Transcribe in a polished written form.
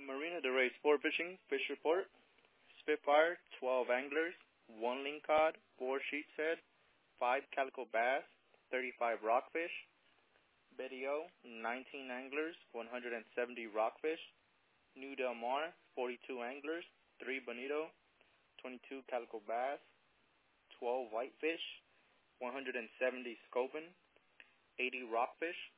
Marina de Rey Sport Fishing, Fish Report. Spitfire, 12 anglers, 1 lingcod, 4 sheepshead, 5 calico bass, 35 rockfish. Betty O, 19 anglers, 170 rockfish. New Del Mar, 42 anglers, 3 bonito, 22 calico bass, 12 whitefish, 170 scopen, 80 rockfish.